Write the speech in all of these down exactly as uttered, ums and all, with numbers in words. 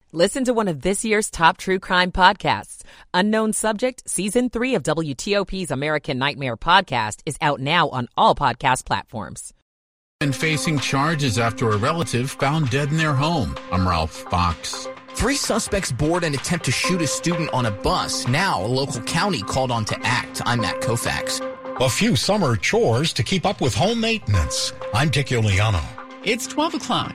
Listen to one of this year's top true crime podcasts. Unknown Subject, Season three of W T O P's American Nightmare podcast is out now on all podcast platforms. And facing charges after a relative found dead in their home. I'm Ralph Fox. Three suspects board an attempt to shoot a student on a bus. Now, a local county called on to act. I'm Matt Koufax. A few summer chores to keep up with home maintenance. I'm Dick Iuliano. It's twelve o'clock.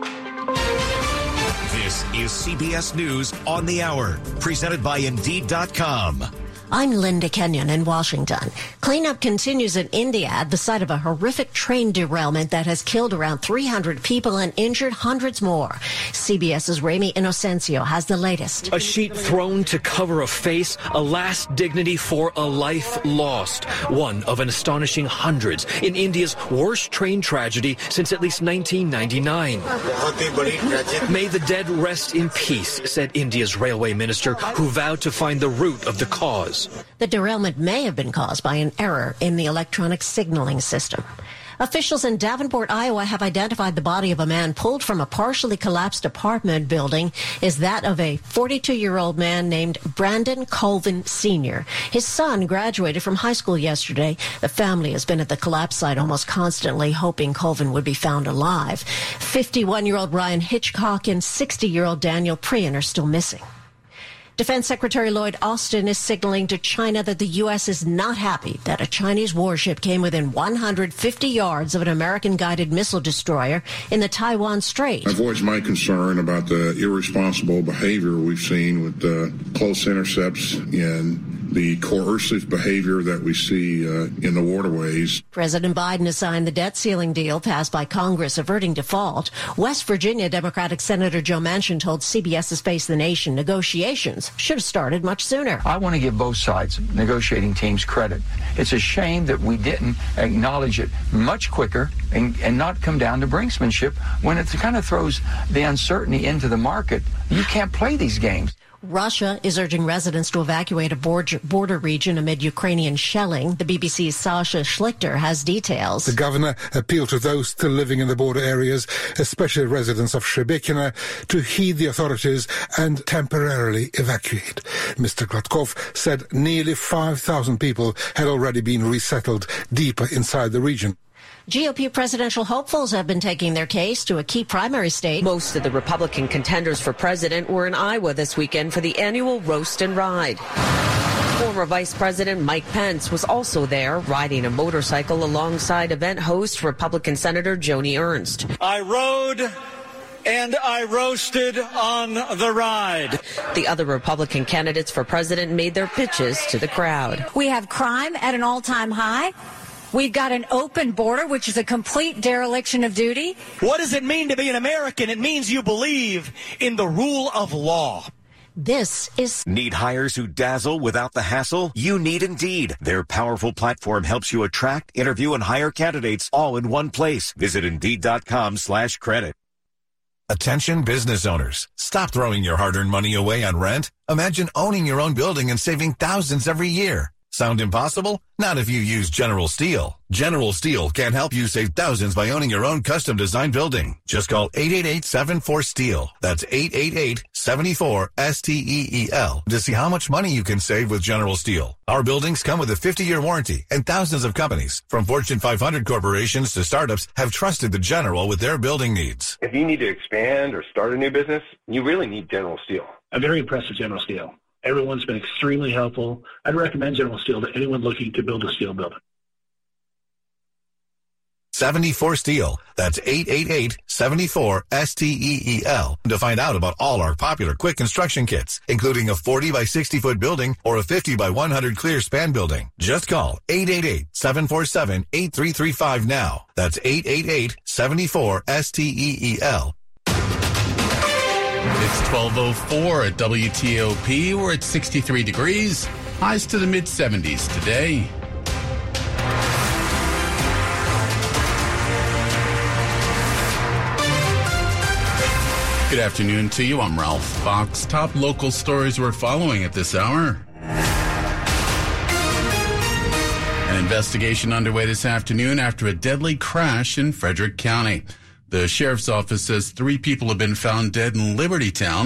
This is C B S News on the Hour, presented by Indeed dot com. I'm Linda Kenyon in Washington. Cleanup continues in India at the site of a horrific train derailment that has killed around three hundred people and injured hundreds more. CBS's Ramy Inocencio has the latest. A sheet thrown to cover a face, a last dignity for a life lost. One of an astonishing hundreds in India's worst train tragedy since at least nineteen ninety-nine. May the dead rest in peace, said India's railway minister, who vowed to find the root of the cause. The derailment may have been caused by an error in the electronic signaling system. Officials in Davenport, Iowa have identified the body of a man pulled from a partially collapsed apartment building is that of a forty-two-year-old man named Brandon Colvin Senior His son graduated from high school yesterday. The family has been at the collapse site almost constantly, hoping Colvin would be found alive. fifty-one-year-old Ryan Hitchcock and sixty-year-old Daniel Prian are still missing. Defense Secretary Lloyd Austin is signaling to China that the U S is not happy that a Chinese warship came within one hundred fifty yards of an American-guided missile destroyer in the Taiwan Strait. I voiced my concern about the irresponsible behavior we've seen with the close intercepts and the coercive behavior that we see uh, in the waterways. President Biden has signed the debt ceiling deal passed by Congress averting default. West Virginia Democratic Senator Joe Manchin told CBS's Face the Nation negotiations should have started much sooner. I want to give both sides, negotiating teams, credit. It's a shame that we didn't acknowledge it much quicker and, and not come down to brinksmanship when it kind of throws the uncertainty into the market. You can't play these games. Russia is urging residents to evacuate a border region amid Ukrainian shelling. The B B C's Sasha Schlichter has details. The governor appealed to those still living in the border areas, especially residents of Shebekina, to heed the authorities and temporarily evacuate. Mister Gladkov said nearly five thousand people had already been resettled deeper inside the region. G O P presidential hopefuls have been taking their case to a key primary state. Most of the Republican contenders for president were in Iowa this weekend for the annual Roast and Ride. Former Vice President Mike Pence was also there, riding a motorcycle alongside event host Republican Senator Joni Ernst. I rode and I roasted on the ride. The other Republican candidates for president made their pitches to the crowd. We have crime at an all-time high. We've got an open border, which is a complete dereliction of duty. What does it mean to be an American? It means you believe in the rule of law. This is... Need hires who dazzle without the hassle? You need Indeed. Their powerful platform helps you attract, interview, and hire candidates all in one place. Visit Indeed.com slash credit. Attention business owners. Stop throwing your hard-earned money away on rent. Imagine owning your own building and saving thousands every year. Sound impossible? Not if you use General Steel. General Steel can help you save thousands by owning your own custom-designed building. Just call eight eight eight, seven four, S T E E L. That's eight eight eight, seven four, S T E E L to see how much money you can save with General Steel. Our buildings come with a fifty-year warranty, and thousands of companies, from Fortune five hundred corporations to startups, have trusted the General with their building needs. If you need to expand or start a new business, you really need General Steel. I'm very impressed with General Steel. Everyone's been extremely helpful. I'd recommend General Steel to anyone looking to build a steel building. seventy-four Steel. That's eight eight eight, seven four, S T E E L to find out about all our popular quick construction kits, including a forty by sixty foot building or a fifty by one hundred clear span building. Just call eight eight eight, seven four seven, eight three three five now. That's eight eight eight, seven four, S T E E L. It's twelve oh four at W T O P. We're at sixty-three degrees. Highs to the mid seventies today. Good afternoon to you. I'm Ralph Fox. Top local stories we're following at this hour. An investigation underway this afternoon after a deadly crash in Frederick County. The sheriff's office says three people have been found dead in Libertytown.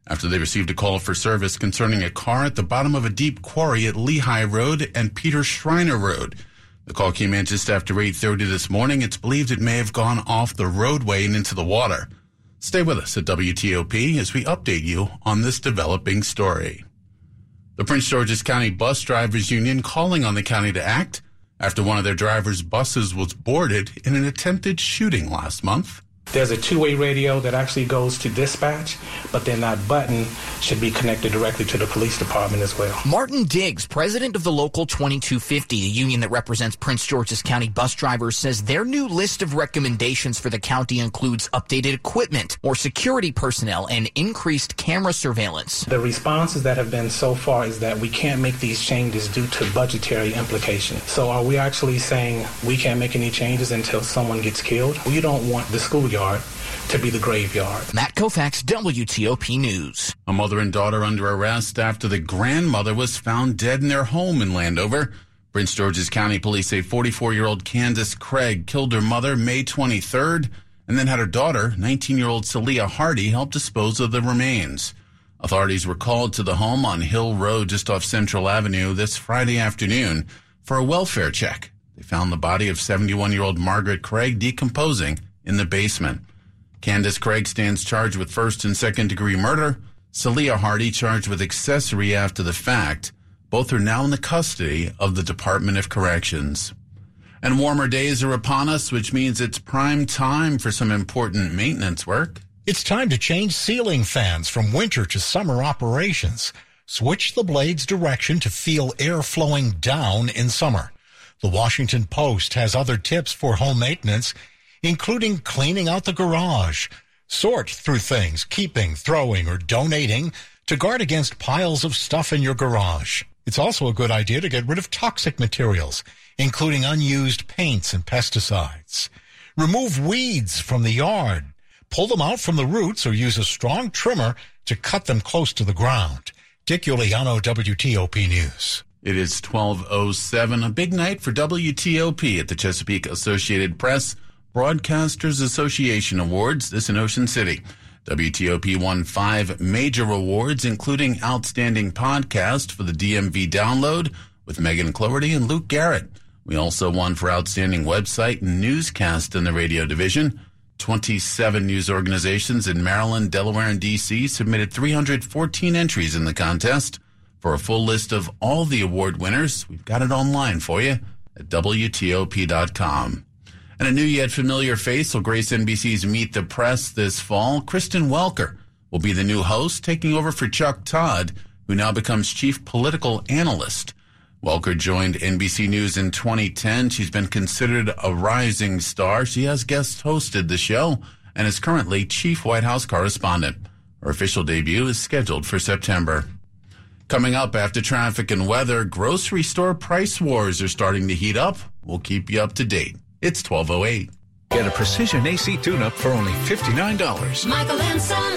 after they received a call for service concerning a car at the bottom of a deep quarry at Lehigh Road and Peter Schreiner Road. The call came in just after eight thirty this morning. It's believed it may have gone off the roadway and into the water. Stay with us at W T O P as we update you on this developing story. The Prince George's County Bus Drivers Union calling on the county to act after one of their drivers' buses was boarded in an attempted shooting last month. There's a two-way radio that actually goes to dispatch, but then that button should be connected directly to the police department as well. Martin Diggs, president of the Local twenty-two fifty, a union that represents Prince George's County bus drivers, says their new list of recommendations for the county includes updated equipment, more security personnel, and increased camera surveillance. The responses that have been so far is that we can't make these changes due to budgetary implications. So are we actually saying we can't make any changes until someone gets killed? We don't want the schoolyard to be the graveyard. Matt Koufax, W T O P News. A mother and daughter under arrest after the grandmother was found dead in their home in Landover. Prince George's County police say forty-four-year-old Candace Craig killed her mother May twenty-third and then had her daughter, nineteen-year-old Celia Hardy, help dispose of the remains. Authorities were called to the home on Hill Road just off Central Avenue this Friday afternoon for a welfare check. They found the body of seventy-one-year-old Margaret Craig decomposing in the basement. Candace Craig stands charged with first and second degree murder. Celia Hardy charged with accessory after the fact. Both are now in the custody of the Department of Corrections. And warmer days are upon us, which means it's prime time for some important maintenance work. It's time to change ceiling fans from winter to summer operations. Switch the blade's direction to feel air flowing down in summer. The Washington Post has other tips for home maintenance, including cleaning out the garage. Sort through things, keeping, throwing, or donating to guard against piles of stuff in your garage. It's also a good idea to get rid of toxic materials, including unused paints and pesticides. Remove weeds from the yard. Pull them out from the roots or use a strong trimmer to cut them close to the ground. Dick Iuliano, W T O P News. It is twelve oh seven, a big night for W T O P at the Chesapeake Associated Press Broadcasters Association Awards, this in Ocean City. W T O P won five major awards, including Outstanding Podcast for the D M V Download with Megan Cloherty and Luke Garrett. We also won for Outstanding Website and Newscast in the radio division. twenty-seven news organizations in Maryland, Delaware, and D C submitted three hundred fourteen entries in the contest. For a full list of all the award winners, we've got it online for you at W T O P dot com. And a new yet familiar face will grace N B C's Meet the Press this fall. Kristen Welker will be the new host, taking over for Chuck Todd, who now becomes chief political analyst. Welker joined N B C News in twenty ten. She's been considered a rising star. She has guest hosted the show and is currently chief White House correspondent. Her official debut is scheduled for September. Coming up after traffic and weather, grocery store price wars are starting to heat up. We'll keep you up to date. It's twelve oh eight. Get a precision A C tune-up for only fifty-nine dollars. Michael and Son.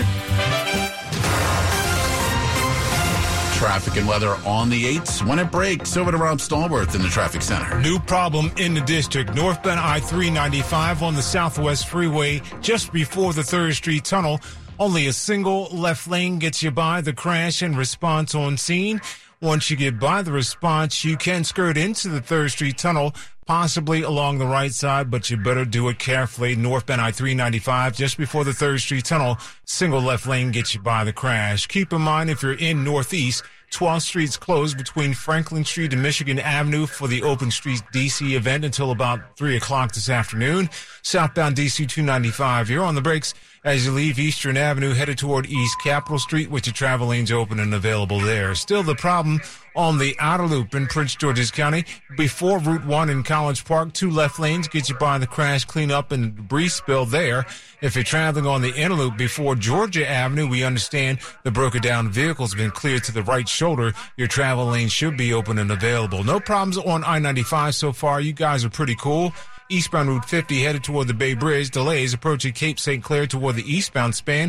Traffic and weather on the eights when it breaks. Over to Rob Stallworth in the traffic center. New problem in the district. Northbound I three ninety-five on the Southwest Freeway just before the third Street Tunnel. Only a single left lane gets you by the crash and response on scene. Once you get by the response, you can skirt into the third Street Tunnel, possibly along the right side, but you better do it carefully. Northbound I three ninety-five, just before the third Street Tunnel, single left lane gets you by the crash. Keep in mind, if you're in Northeast, twelfth Street's closed between Franklin Street and Michigan Avenue for the Open Street D C event until about three o'clock this afternoon. Southbound D C two ninety-five, you're on the brakes as you leave Eastern Avenue, headed toward East Capitol Street, with your travel lanes open and available there. Still the problem on the outer loop in Prince George's County. Before Route one in College Park, two left lanes get you by the crash cleanup and debris spill there. If you're traveling on the inner loop before Georgia Avenue, we understand the broken down vehicle's been cleared to the right shoulder. Your travel lane should be open and available. No problems on I ninety-five so far. You guys are pretty cool. Eastbound Route fifty headed toward the Bay Bridge. Delays approaching Cape Saint Clair toward the eastbound span.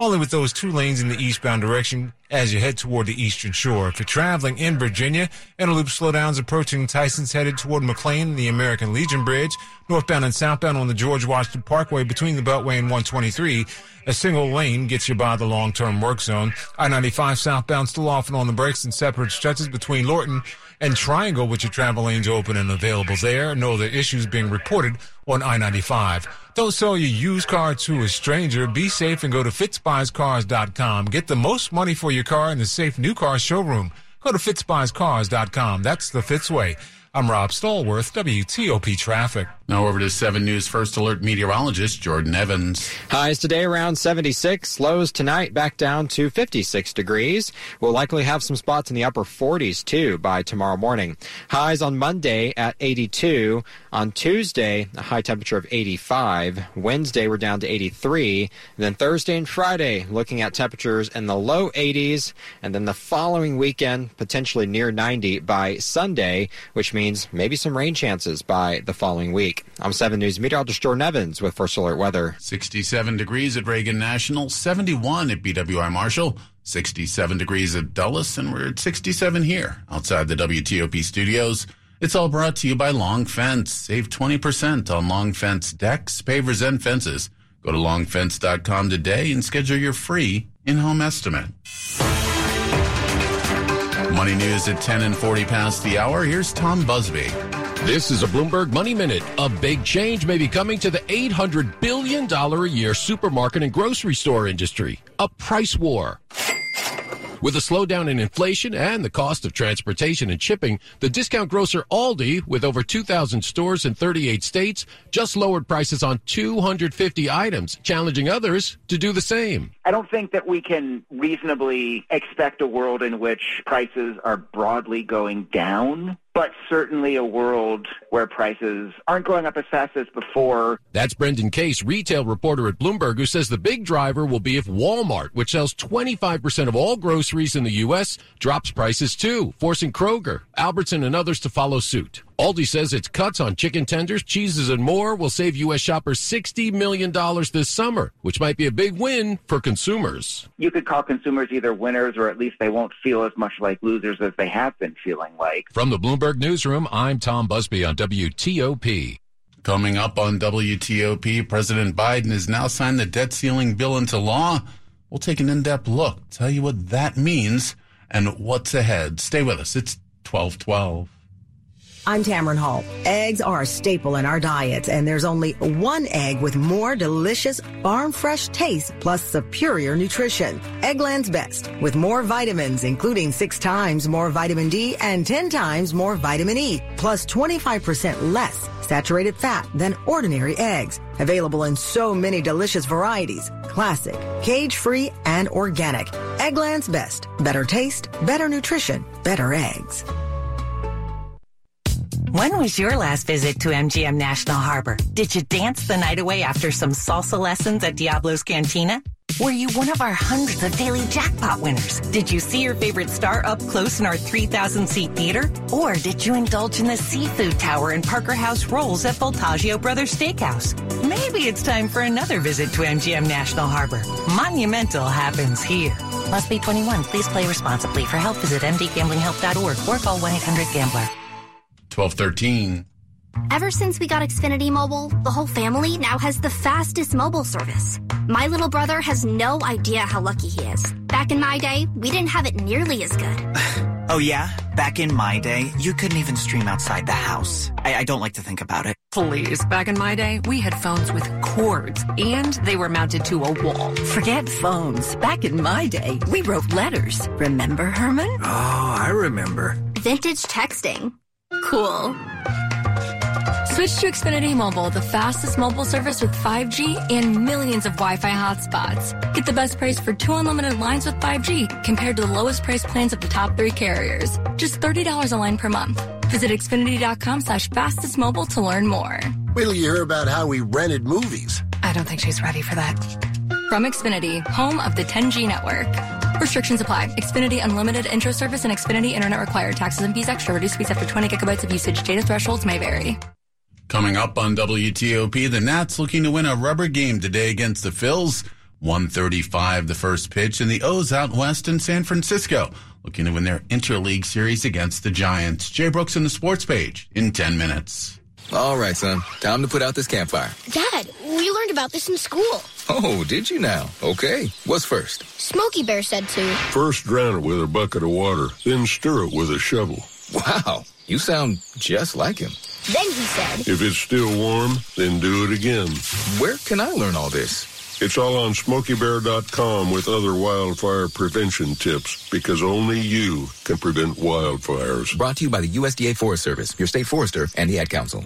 only with those two lanes in the eastbound direction as you head toward the eastern shore. If you're traveling in Virginia, interloop slowdowns approaching Tyson's headed toward McLean and the American Legion Bridge. Northbound and southbound on the George Washington Parkway between the Beltway and one twenty-three. A single lane gets you by the long-term work zone. I ninety-five southbound still often on the brakes and separate stretches between Lorton and Triangle with your travel lanes open and available there. No other issues being reported on I ninety-five. Don't sell your used car to a stranger. Be safe and go to Fitzbuys Cars dot com. Get the most money for your car in the safe new car showroom. Go to Fitzbuys Cars dot com. That's the Fitz way. I'm Rob Stallworth, W T O P Traffic. Now over to seven News First Alert meteorologist Jordan Evans. Highs today around seventy-six. Lows tonight back down to fifty-six degrees. We'll likely have some spots in the upper forties, too, by tomorrow morning. Highs on Monday at eighty-two. On Tuesday, a high temperature of eighty-five. Wednesday, we're down to eighty-three. And then Thursday and Friday, looking at temperatures in the low eighties. And then the following weekend, potentially near ninety by Sunday, which means maybe some rain chances by the following week. I'm seven News meteorologist Jordan Evans with First Alert Weather. sixty-seven degrees at Reagan National, seventy-one at B W I Marshall, sixty-seven degrees at Dulles, and we're at sixty-seven here outside the W T O P studios. It's all brought to you by Long Fence. Save twenty percent on Long Fence decks, pavers, and fences. Go to long fence dot com today and schedule your free in-home estimate. Money news at ten and forty past the hour. Here's Tom Busby. This is a Bloomberg Money Minute. A big change may be coming to the eight hundred billion dollars a year supermarket and grocery store industry. A price war. With a slowdown in inflation and the cost of transportation and shipping, the discount grocer Aldi, with over two thousand stores in thirty-eight states, just lowered prices on two hundred fifty items, challenging others to do the same. I don't think that we can reasonably expect a world in which prices are broadly going down, but certainly a world where prices aren't going up as fast as before. That's Brendan Case, retail reporter at Bloomberg, who says the big driver will be if Walmart, which sells twenty-five percent of all groceries in the U S, drops prices too, forcing Kroger, Albertson, and others to follow suit. Aldi says its cuts on chicken tenders, cheeses, and more will save U S shoppers sixty million dollars this summer, which might be a big win for consumers. You could call consumers either winners, or at least they won't feel as much like losers as they have been feeling like. From the Bloomberg Newsroom, I'm Tom Busby on W T O P. Coming up on W T O P, President Biden has now signed the debt ceiling bill into law. We'll take an in-depth look, tell you what that means and what's ahead. Stay with us. It's twelve twelve. I'm Tamron Hall. Eggs are a staple in our diets, and there's only one egg with more delicious farm-fresh taste plus superior nutrition. Eggland's Best, with more vitamins, including six times more vitamin D and ten times more vitamin E, plus twenty-five percent less saturated fat than ordinary eggs. Available in so many delicious varieties: classic, cage-free, and organic. Eggland's Best. Better taste, better nutrition, better eggs. When was your last visit to M G M National Harbor? Did you dance the night away after some salsa lessons at Diablo's Cantina? Were you one of our hundreds of daily jackpot winners? Did you see your favorite star up close in our three thousand seat theater? Or did you indulge in the seafood tower and Parker House rolls at Voltaggio Brothers Steakhouse? Maybe it's time for another visit to M G M National Harbor. Monumental happens here. Must be twenty-one. Please play responsibly. For help, visit m d gambling help dot org or call one eight hundred gambler. twelve thirteen. Ever since we got Xfinity Mobile, the whole family now has the fastest mobile service. My little brother has no idea how lucky he is. Back in my day, we didn't have it nearly as good. Oh yeah? Back in my day, you couldn't even stream outside the house. I, I don't like to think about it. Please, back in my day, we had phones with cords, and they were mounted to a wall. Forget phones. Back in my day, we wrote letters. Remember, Herman? Oh, I remember. Vintage texting. Cool. Switch to Xfinity Mobile, the fastest mobile service with five G and millions of Wi-Fi hotspots. Get the best price for two unlimited lines with five G compared to the lowest price plans of the top three carriers. Just thirty dollars a line per month. Visit Xfinity.com slash fastest mobile to learn more. Wait till you hear about how we rented movies. I don't think she's ready for that. From Xfinity, home of the ten G network. Restrictions apply. Xfinity Unlimited intro service and Xfinity Internet required. Taxes and fees extra. Reduced speeds after twenty gigabytes of usage. Data thresholds may vary. Coming up on W T O P, the Nats looking to win a rubber game today against the Phils. one thirty-five the first pitch, and the O's out west in San Francisco, looking to win their interleague series against the Giants. Jay Brooks on the sports page in ten minutes. All right, son. Time to put out this campfire. Dad, we learned about this in school. Oh, did you now? Okay. What's first? Smokey Bear said to. First drown it with a bucket of water, then stir it with a shovel. Wow, you sound just like him. Then he said. If it's still warm, then do it again. Where can I learn all this? It's all on smokey bear dot com with other wildfire prevention tips, because only you can prevent wildfires. Brought to you by the U S D A Forest Service, your state forester, and the Ad Council.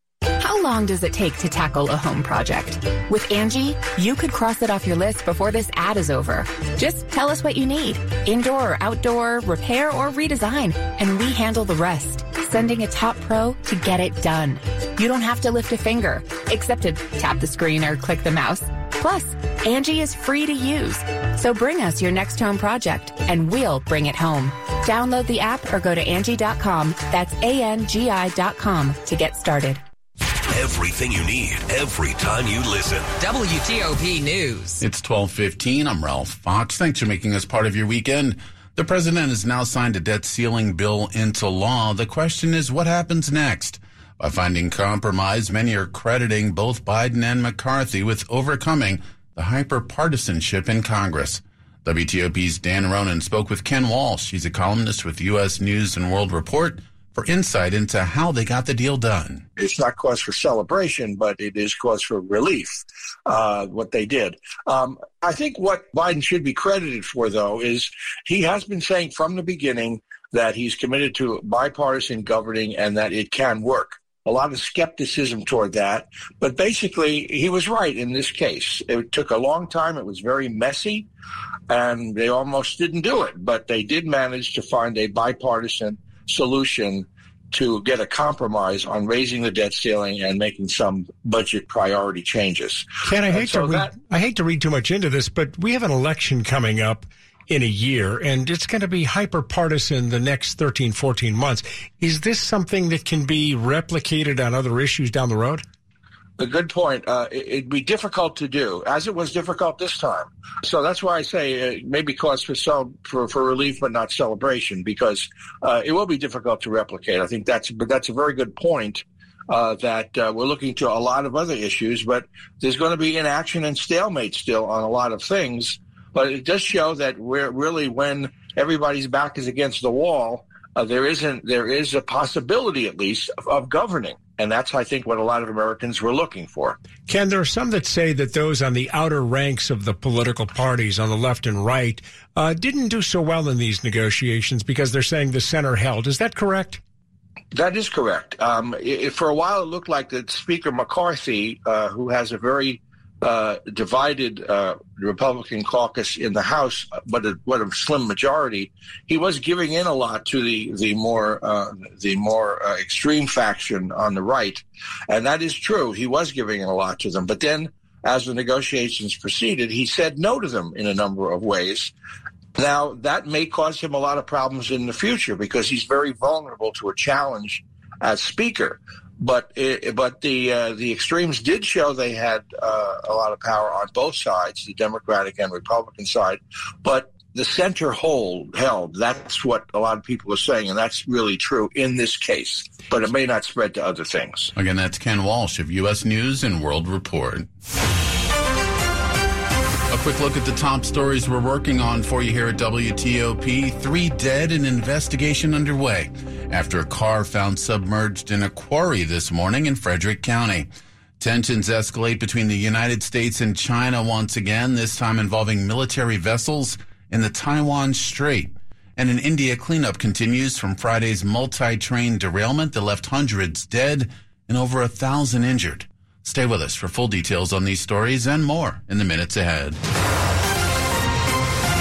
How long does it take to tackle a home project? With Angie, you could cross it off your list before this ad is over. Just tell us what you need. Indoor or outdoor, repair or redesign, and we handle the rest. Sending a top pro to get it done. You don't have to lift a finger, except to tap the screen or click the mouse. Plus, Angie is free to use. So bring us your next home project, and we'll bring it home. Download the app or go to Angie dot com. That's A N G I dot com to get started. Everything you need, every time you listen. W T O P News. It's twelve fifteen. I'm Ralph Fox. Thanks for making us part of your weekend. The president has now signed a debt ceiling bill into law. The question is, what happens next? By finding compromise, many are crediting both Biden and McCarthy with overcoming the hyper-partisanship in Congress. W T O P's Dan Ronan spoke with Ken Walsh. He's a columnist with U S News and World Report for insight into how they got the deal done. It's not cause for celebration, but it is cause for relief, uh, what they did. Um, I think what Biden should be credited for, though, is he has been saying from the beginning that he's committed to bipartisan governing and that it can work. A lot of skepticism toward that, but basically he was right in this case. It took a long time. It was very messy, and they almost didn't do it, but they did manage to find a bipartisan solution to get a compromise on raising the debt ceiling and making some budget priority changes. Ken, I hate so to read, that, I hate to read too much into this, but we have an election coming up in a year, and it's going to be hyper-partisan the next thirteen, fourteen months. Is this something that can be replicated on other issues down the road? A good point. Uh, it, it'd be difficult to do, as it was difficult this time. So that's why I say uh, maybe cause for, cel- for for relief, but not celebration, because uh, it will be difficult to replicate. I think that's but that's a very good point. Uh, that uh, we're looking to a lot of other issues, but there's going to be inaction and stalemate still on a lot of things. But it does show that we're really, when everybody's back is against the wall, uh, there isn't there is a possibility, at least, of, of governing. And that's, I think, what a lot of Americans were looking for. Ken, there are some that say that those on the outer ranks of the political parties on the left and right uh, didn't do so well in these negotiations because they're saying the center held. Is that correct? That is correct. Um, it, for a while, it looked like that Speaker McCarthy, uh, who has a very uh, divided uh, Republican caucus in the House, but a, what a slim majority, he was giving in a lot to the the more uh, the more uh, extreme faction on the right, and that is true. He was giving in a lot to them, but then as the negotiations proceeded, he said no to them in a number of ways. Now, that may cause him a lot of problems in the future because he's very vulnerable to a challenge as Speaker. But it, but the uh, the extremes did show they had uh, a lot of power on both sides, the Democratic and Republican side. But the center hold held. That's what a lot of people are saying, and that's really true in this case. But it may not spread to other things. Again, that's Ken Walsh of U S News and World Report. A quick look at the top stories we're working on for you here at W T O P. Three dead, an investigation underway after a car found submerged in a quarry this morning in Frederick County. Tensions escalate between the United States and China once again, this time involving military vessels in the Taiwan Strait. And in India, cleanup continues from Friday's multi-train derailment that left hundreds dead and over a thousand injured. Stay with us for full details on these stories and more in the minutes ahead.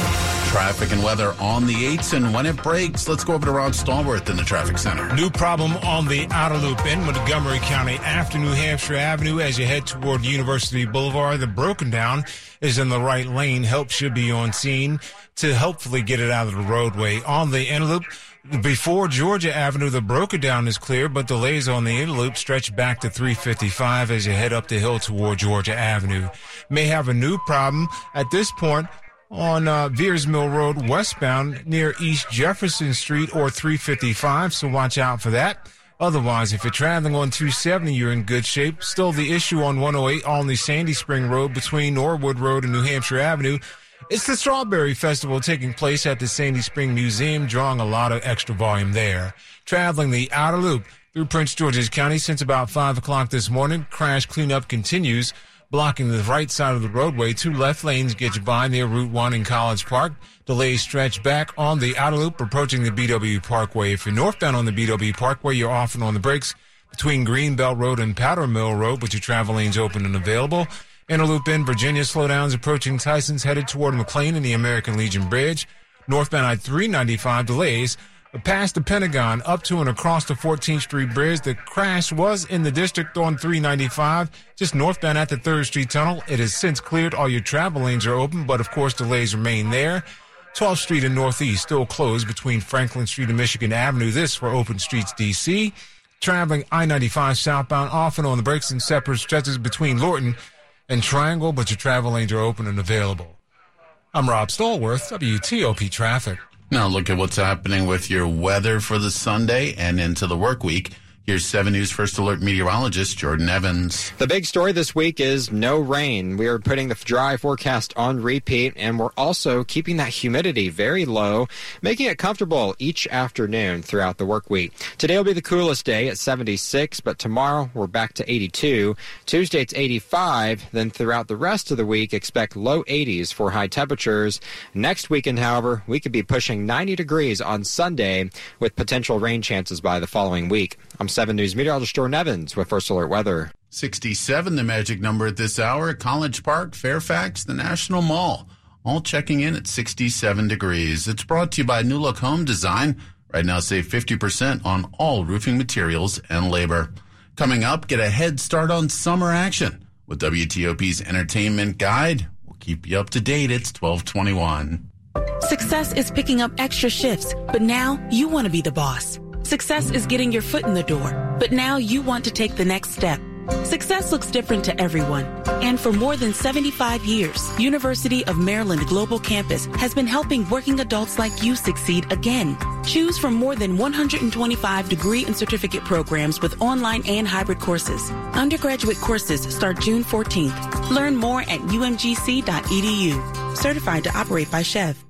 Traffic and weather on the eights, and when it breaks, let's go over to Rob Stallworth in the traffic center. New problem on the outer loop in Montgomery County after New Hampshire Avenue as you head toward University Boulevard. The broken down is in the right lane. Help should be on scene to hopefully get it out of the roadway. On the inner loop, before Georgia Avenue, the broken down is clear, but delays on the inner loop stretch back to three fifty-five as you head up the hill toward Georgia Avenue. May have a new problem at this point on uh, Veers Mill Road westbound near East Jefferson Street or three fifty-five, so watch out for that. Otherwise, if you're traveling on two seventy, you're in good shape. Still the issue on one oh eight on the Sandy Spring Road between Norwood Road and New Hampshire Avenue. It's the Strawberry Festival taking place at the Sandy Spring Museum, drawing a lot of extra volume there. Traveling the outer loop through Prince George's County since about five o'clock this morning. Crash cleanup continues, blocking the right side of the roadway. Two left lanes get you by near Route one in College Park. Delays stretch back on the outer loop approaching the B W Parkway. If you're northbound on the B W Parkway, you're often on the brakes between Greenbelt Road and Powder Mill Road, but your travel lanes open and available. Inner loop in Virginia, slowdowns approaching Tyson's headed toward McLean and the American Legion Bridge. Northbound I three ninety-five delays past the Pentagon up to and across the fourteenth Street Bridge. The crash was in the district on three ninety-five, just northbound at the third Street Tunnel. It has since cleared. All your travel lanes are open, but of course delays remain there. twelfth Street and Northeast still closed between Franklin Street and Michigan Avenue. This for Open Streets D C. Traveling I ninety-five southbound often on the brakes in separate stretches between Lorton and Triangle, but your travel lanes are open and available. I'm Rob Stallworth, W T O P Traffic. Now look at what's happening with your weather for the Sunday and into the work week. Here's seven News First Alert meteorologist Jordan Evans. The big story this week is no rain. We are putting the dry forecast on repeat, and we're also keeping that humidity very low, making it comfortable each afternoon throughout the work week. Today will be the coolest day at seventy-six, but tomorrow we're back to eighty-two. Tuesday it's eighty-five. Then throughout the rest of the week, expect low eighties for high temperatures. Next weekend, however, we could be pushing ninety degrees on Sunday with potential rain chances by the following week. I'm seven News meteorologist Jordan Evans with First Alert Weather. sixty-seven, the magic number at this hour. College Park, Fairfax, the National Mall, all checking in at sixty-seven degrees. It's brought to you by New Look Home Design. Right now, save fifty percent on all roofing materials and labor. Coming up, get a head start on summer action with W T O P's Entertainment Guide. We'll keep you up to date. It's twelve twenty-one. Success is picking up extra shifts, but now you want to be the boss. Success is getting your foot in the door, but now you want to take the next step. Success looks different to everyone. And for more than seventy-five years, University of Maryland Global Campus has been helping working adults like you succeed again. Choose from more than one hundred twenty-five degree and certificate programs with online and hybrid courses. Undergraduate courses start June fourteenth. Learn more at u m g c dot e d u. Certified to operate by Chev.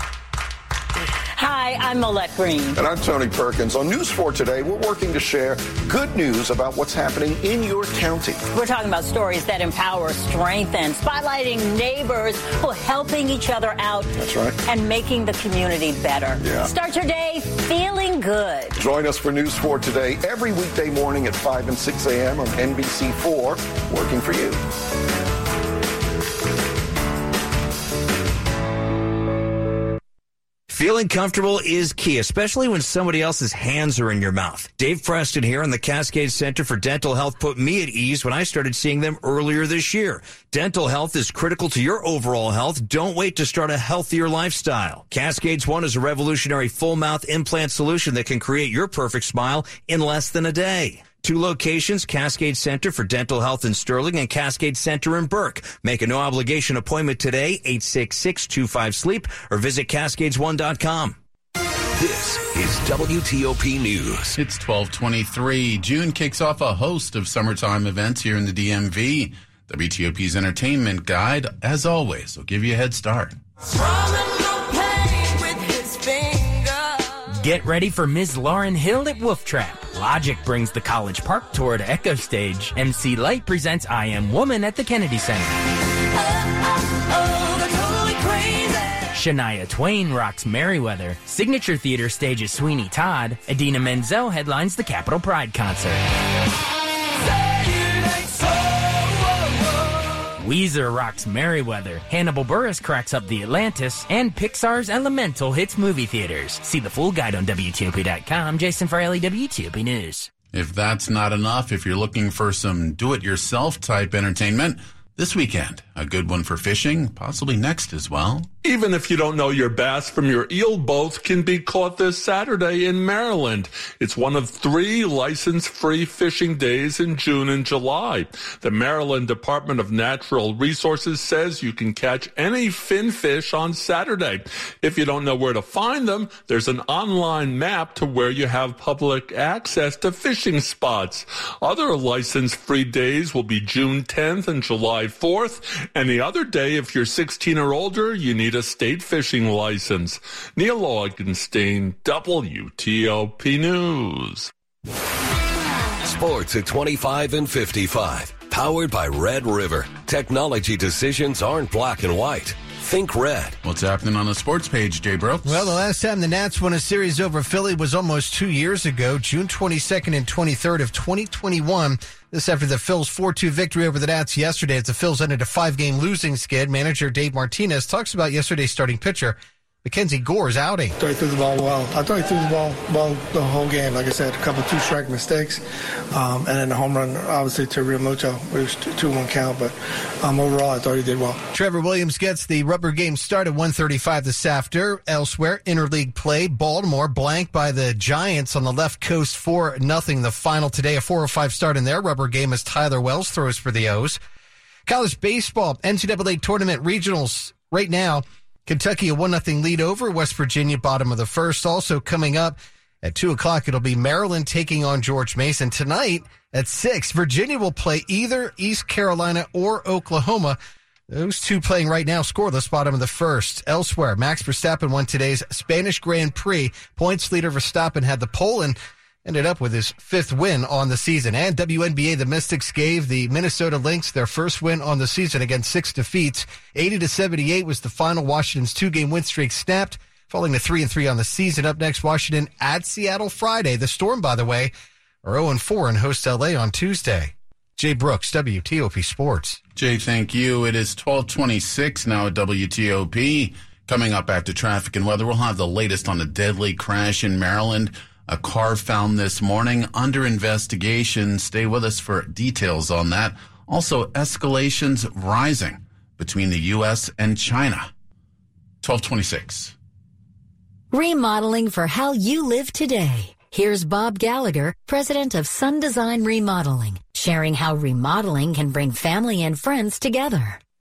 Hi, I'm Millette Green. And I'm Tony Perkins. On News four today, we're working to share good news about what's happening in your county. We're talking about stories that empower, strengthen, spotlighting neighbors who are helping each other out. That's right. And making the community better. Yeah. Start your day feeling good. Join us for News four today every weekday morning at five and six a.m. on N B C four, working for you. Feeling comfortable is key, especially when somebody else's hands are in your mouth. Dave Preston here on the Cascade Center for Dental Health put me at ease when I started seeing them earlier this year. Dental health is critical to your overall health. Don't wait to start a healthier lifestyle. Cascades One is a revolutionary full mouth implant solution that can create your perfect smile in less than a day. Two locations, Cascade Center for Dental Health in Sterling and Cascade Center in Burke. Make a no-obligation appointment today, eight six six, two five, sleep, or visit cascades one dot com. This is W T O P News. It's twelve twenty-three. June kicks off a host of summertime events here in the D M V. W T O P's Entertainment Guide, as always, will give you a head start. Get ready for Miz Lauryn Hill at Wolf Trap. Logic brings the College Park tour to Echo Stage. M C Light presents I Am Woman at the Kennedy Center. Oh, oh, oh, Shania Twain rocks Merriweather. Signature Theater stages Sweeney Todd. Idina Menzel headlines the Capitol Pride concert. Weezer rocks Merriweather, Hannibal Buress cracks up the Atlantis, and Pixar's Elemental hits movie theaters. See the full guide on W T O P dot com. Jason Farrelly, W T O P News. If that's not enough, if you're looking for some do-it-yourself type entertainment, this weekend, a good one for fishing, possibly next as well. Even if you don't know your bass from your eel, both can be caught this Saturday in Maryland. It's one of three license-free fishing days in June and July. The Maryland Department of Natural Resources says you can catch any finfish on Saturday. If you don't know where to find them, there's an online map to where you have public access to fishing spots. Other license-free days will be June tenth and July fourth. And the other day, if you're sixteen or older, you need a state fishing license. Neil Augenstein, W T O P News. Sports at twenty-five and fifty-five. Powered by Red River. Technology decisions aren't black and white. Think red. What's happening on the sports page, Jay Brooks? Well, the last time the Nats won a series over Philly was almost two years ago, June twenty-second and twenty-third of twenty twenty-one. This after the Phils' four two victory over the Nats yesterday as the Phils ended a five-game losing skid. Manager Dave Martinez talks about yesterday's starting pitcher Mackenzie Gore's outing. I thought he threw the ball well. I thought he threw the ball well the whole game. Like I said, a couple two-strike mistakes, um, and then the home run, obviously, to Realmuto. It was two one count, but um, overall, I thought he did well. Trevor Williams gets the rubber game start at one thirty-five this after. Elsewhere, interleague play, Baltimore blanked by the Giants on the left coast four nothing. The final today, a four oh five start in their rubber game as Tyler Wells throws for the O's. College baseball, N C double A tournament regionals right now. Kentucky a one nothing lead over West Virginia, bottom of the first. Also coming up at two o'clock, it'll be Maryland taking on George Mason. Tonight at six, Virginia will play either East Carolina or Oklahoma. Those two playing right now scoreless, bottom of the first. Elsewhere, Max Verstappen won today's Spanish Grand Prix. Points leader Verstappen had the pole and ended up with his fifth win on the season. And W N B A, the Mystics gave the Minnesota Lynx their first win on the season against six defeats. eighty to seventy-eight was the final. Washington's two-game win streak snapped, falling to three and three on the season. Up next, Washington at Seattle Friday. The Storm, by the way, are oh and four and host L A on Tuesday. Jay Brooks, W T O P Sports. Jay, thank you. It is twelve twenty-six now at W T O P. Coming up after traffic and weather, we'll have the latest on a deadly crash in Maryland. A car found this morning under investigation. Stay with us for details on that. Also, escalations rising between the U S and China. twelve twenty-six. Remodeling for how you live today. Here's Bob Gallagher, president of Sun Design Remodeling, sharing how remodeling can bring family and friends together.